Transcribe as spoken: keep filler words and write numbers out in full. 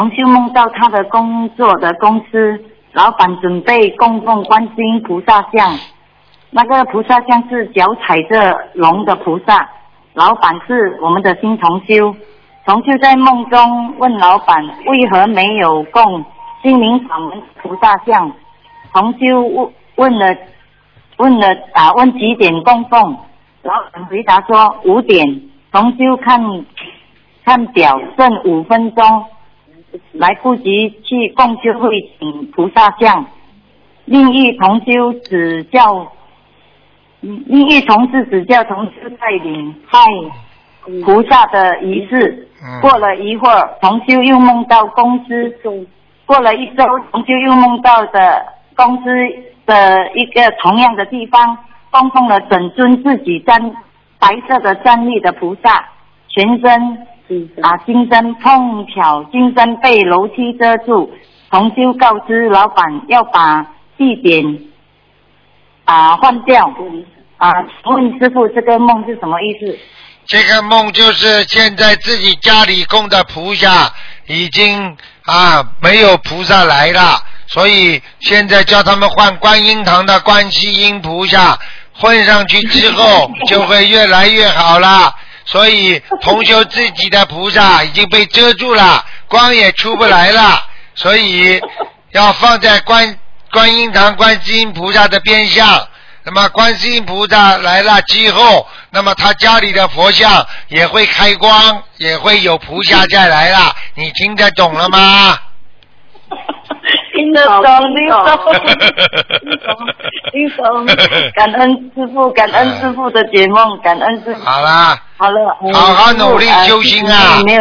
同修梦到他的工作的公司老板准备供奉观世音菩萨像，那个菩萨像是脚踩着龙的菩萨，老板是我们的新同修。同修在梦中问老板为何没有供心灵法门菩萨像，同修问问了问了啊问几点供奉，老板回答说五点。同修看看表剩五分钟，来不及去共修会请菩萨像。另一同修指教，另一同事指教同修带领拜菩萨的仪式。过了一会儿，同修又梦到公司，过了一周，同修又梦到的公司的一个同样的地方供奉了整尊自己站白色的站立的菩萨，全身啊金身，碰巧金身被楼梯遮住。同修告知老板要把地点啊换掉啊，请问师父这个梦是什么意思？ 这个梦就是现在自己家里供的菩萨已经啊没有菩萨来了，所以现在叫他们换观音堂的观世音菩萨，混上去之后就会越来越好了。所以同修自己的菩萨已经被遮住了，光也出不来了，所以要放在观观音堂观世音菩萨的边上。那么观世音菩萨来了之后，那么他家里的佛像也会开光，也会有菩萨再来了。你听得懂了吗？ 听得懂，听懂，听懂，听懂。感恩师父，感恩师父的解梦，感恩师父。 好啦， 好了， 好好努力修心啊。